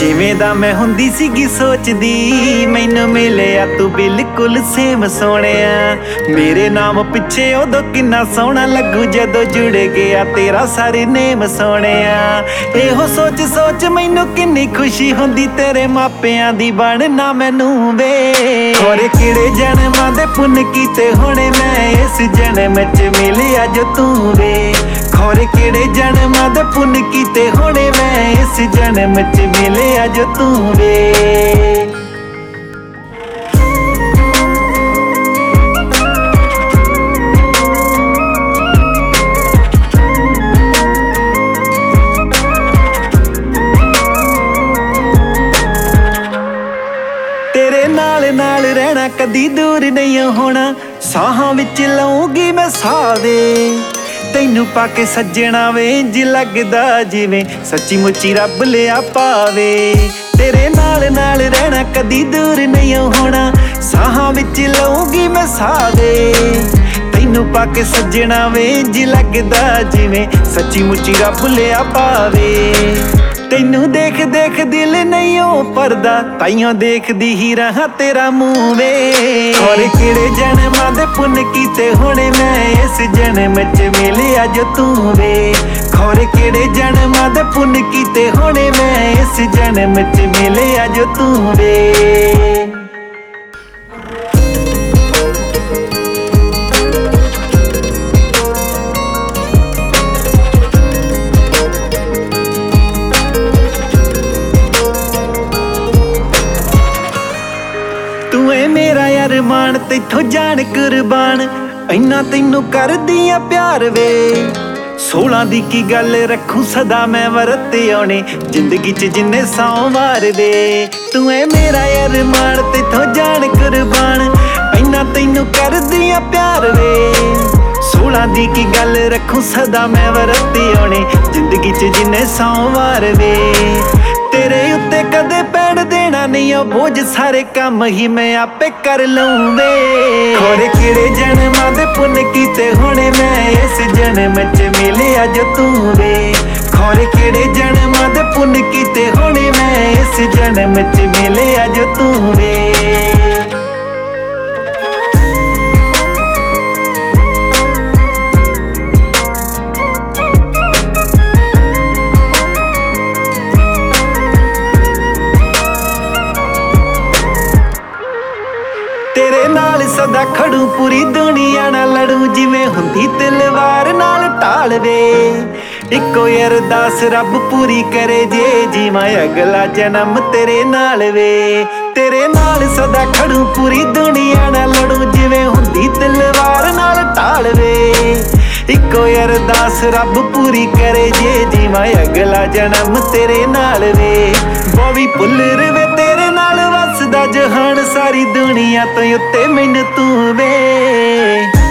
ਜਿਵੇਂ ਦਾ ਮੈਂ ਹੁੰਦੀ ਸੀਗੀ ਸੋਚਦੀ, ਮੈਨੂੰ ਮਿਲਿਆ ਤੂੰ ਬਿਲਕੁਲ ਸੇਮ ਸੋਹਣਿਆ। ਮੇਰੇ ਨਾਮ ਪਿੱਛੇ ਉਦੋਂ ਕਿੰਨਾ ਸੋਹਣਾ ਲੱਗੂ ਜਦੋਂ ਜੁੜ ਗਿਆ ਤੇਰਾ ਸਰਨੇਮ ਸੋਹਣਿਆ। ਇਹੋ ਸੋਚ ਸੋਚ ਮੈਨੂੰ ਕਿੰਨੀ ਖੁਸ਼ੀ ਹੁੰਦੀ, ਤੇਰੇ ਮਾਪਿਆਂ ਦੀ ਬਣਨਾ ਮੈਨੂੰ ਵੇ। ਹੋਰ ਕਿਹੜੇ ਜਨਮਾਂ ਦੇ ਪੁੰਨ ਕੀਤੇ ਹੋਣੇ ਮੈਂ ਇਸ ਜਨਮ ਚ ਮਿਲਿਆ ਜੋ ਤੂੰ ਵੇ। ਖੋਰੇ ਕਿਹੜੇ ਜਨਮਾਂ ਦੇ ਪੁੰਨ ਕੀਤੇ ਹੋਣੇ ਮੈਂ ਇਸ ਜਨਮ ਚ ਮਿਲਿਆ ਜੋ ਤੂੰ ਵੇ। ਤੇਰੇ ਨਾਲ ਨਾਲ ਰਹਿਣਾ ਕਦੀ ਦੂਰ ਨਹੀਂ ਹੋਣਾ, ਸਾਹਾਂ ਵਿੱਚ ਲਊਂਗੀ ਮੈਂ ਸਾਹ ਵੇ। ਤੈਨੂੰ ਪਾ ਕੇ ਸੱਜਣਾ ਵੇ ਇੰਝ ਲੱਗਦਾ ਜਿਵੇਂ ਸੱਚੀ ਮੁੱਚੀ ਰੱਬ ਲਿਆ ਪਾਵੇ। ਤੇਰੇ ਨਾਲ ਨਾਲ ਰਹਿਣਾ ਕਦੀ ਦੂਰ ਨਹੀਂ ਹੋਣਾ, ਸਾਹਾਂ ਵਿੱਚ ਲਊਂਗੀ ਮੈਂ ਸਾਹ ਵੇ। ਤੈਨੂੰ ਪਾ ਕੇ ਸੱਜਣਾ ਵੇ ਇੰਝ ਲੱਗਦਾ ਜਿਵੇਂ ਸੱਚੀ ਮੁੱਚੀ ਰੱਬ ਲਿਆ ਪਾਵੇ। ਤੈਨੂੰ ਦੇਖ ਦੇਖ ਦਿਲ ਨਹੀਂ ਓ ਭਰਦਾ, ਤਾਈਓ ਦੇਖਦੀ ਹੀ ਰਹਾ ਤੇਰਾ ਮੂੰਹ ਵੇ। ਹੋਰ ਕਿਹੜੇ ਜਨਮਾਂ ਦੇ ਪੁੰਨ ਕੀਤੇ ਹੋਣੇ ਮੈਂ ਇਸ ਜਨਮ ਚ ਮਿਲਿਆ ਜੋ ਤੂੰ ਵੇ। ਖੋਰੇ ਕਿਹੜੇ ਜਨਮਾਂ ਦੇ ਪੁੰਨ ਕੀਤੇ ਹੋਣੇ ਮੈਂ ਇਸ ਜਨਮ ਚ ਮਿਲਿਆ ਜੋ ਤੂੰ ਵੇ। ਤੂੰ ਏ ਮੇਰਾ ਅਰਮਾਨ ਤੈਥੋਂ ਜਾਣ ਕੁਰਬਾਨ, ਇੰਨਾ ਤੈਨੂੰ ਕਰਦੀ ਆ ਪਿਆਰ ਵੇ। 16 ਦੀ ਕੀ ਗੱਲ ਰੱਖੂ ਸਦਾ ਮੈਂ ਵਰਤ ਆਉਣੇ, ਜ਼ਿੰਦਗੀ ਚ ਜਿੰਨੇ ਸੌ ਵਾਰ ਵੇ। ਤੂੰ ਏ ਮੇਰਾ ਅਰਮਾਨ ਤੈਥੋਂ ਜਾਣ ਕੁਰਬਾਨ, ਇੰਨਾ ਤੈਨੂੰ ਕਰਦੀ ਆ ਪਿਆਰ ਵੇ। 16 ਦੀ ਕੀ ਗੱਲ ਰੱਖੂ ਸਦਾ ਮੈਂ ਵਰਤ ਆਉਣੇ, ਜ਼ਿੰਦਗੀ ਚ ਜਿੰਨੇ ਸੌ ਵਾਰ ਵੇ। ਤੇਰੇ ਉੱਤੇ ਕਦੇ ਪੈਣ ਦੇਣਾ ਨਹੀਂ ਉਹ ਬੋਝ, ਸਾਰੇ ਕੰਮ ਹੀ ਮੈਂ ਆਪੇ ਕਰ ਲਊਂ ਵੇ। ਖੋਰੇ ਕਿਹੜੇ ਜਨਮਾਂ ਦੇ ਪੁੰਨ ਕੀਤੇ ਹੋਣੇ ਮੈਂ ਇਸ ਜਨਮ ਚ ਮਿਲਿਆ ਜੋ ਤੂੰ ਵੇ। ਖੋਰੇ ਕਿਹੜੇ ਜਨਮਾਂ ਦੇ ਪੁੰਨ ਕੀਤੇ ਹੋਣੇ ਮੈਂ ਇਸ ਜਨਮ ਚ ਮਿਲਿਆ ਜੋ ਤੂੰ ਵੇ। ਤੇਰੇ ਨਾਲ ਸਦਾ ਖੜੂ ਪੂਰੀ ਦੁਨੀਆ ਨਾਲ ਲੜੂ, ਜਿਵੇਂ ਹੁੰਦੀ ਤਲਵਾਰ ਨਾਲ ਢਾਲ ਵੇ। ਇੱਕੋ ਅਰਦਾਸ ਰੱਬ ਪੂਰੀ ਕਰੇ ਜੇ ਜੀਵਾਂ ਅਗਲਾ ਜਨਮ ਤੇਰੇ ਨਾਲ ਵੇ। ਤੇਰੇ ਨਾਲ ਸਦਾ ਖੜੂ ਪੂਰੀ ਦੁਨੀਆ ਨਾਲ ਲੜੂ, ਜਿਵੇਂ ਹੁੰਦੀ ਤਲਵਾਰ ਨਾਲ ਢਾਲ ਵੇ। ਇੱਕੋ ਅਰਦਾਸ ਰੱਬ ਪੂਰੀ ਕਰੇ ਜੇ ਜੀਵਾਂ ਅਗਲਾ ਜਨਮ ਤੇਰੇ ਨਾਲ ਵੇ। ਬੋਵੀ ਭੁੱਲਰ ਵੇ ਤੇਰੇ ਨਾਲ ਵਸਦਾ ਜਹਾਨ, ਸਾਰੀ ਦੁਨੀਆ ਤੋਂ ਉੱਤੇ ਮੈਨੂੰ ਤੂੰ ਵੇ।